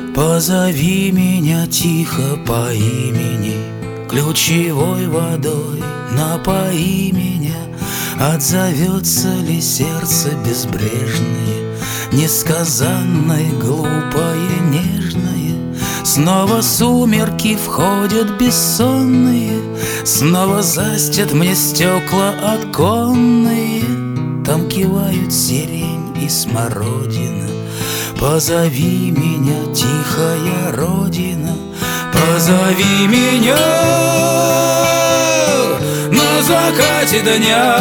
Позови меня тихо по имени, ключевой водой напои меня. Отзовется ли сердце безбрежное, несказанное, глупое, нежное? Снова сумерки входят бессонные, снова застят мне стекла оконные. Там кивают сирень и смородина. Позови меня, тихая родина, позови меня на закате дня.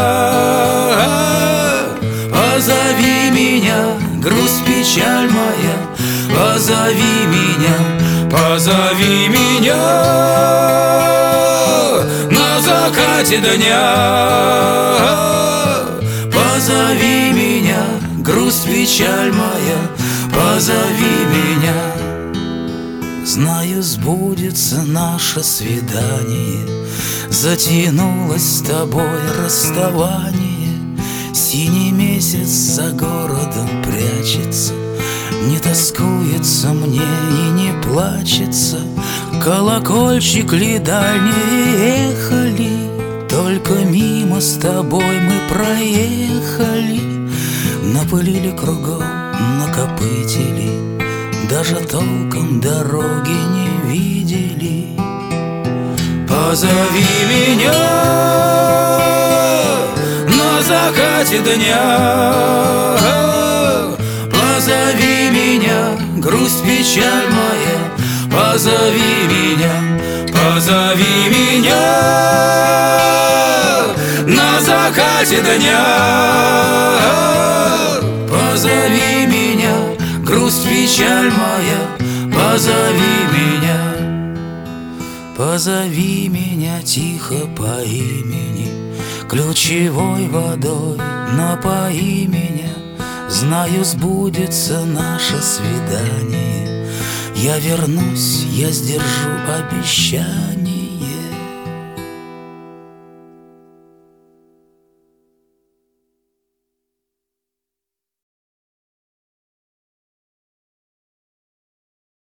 Позови меня, грусть, печаль моя, позови меня, позови меня на закате дня. Позови меня, грусть, печаль моя, позови меня. Знаю, сбудется наше свидание, затянулось с тобой расставание. Синий месяц за городом прячется, не тоскуется мне и не плачется. Колокольчик ли дальние ехали, только мимо с тобой мы проехали. Напылили кругом, накопытили, даже толком дороги не видели. Позови меня на закате дня. Позови меня, грусть, печаль моя, позови меня, позови меня на закате дня. Позови меня, грусть, печаль моя, позови меня. Позови меня тихо по имени, ключевой водой напои меня. Знаю, сбудется наше свидание, я вернусь, я сдержу обещание.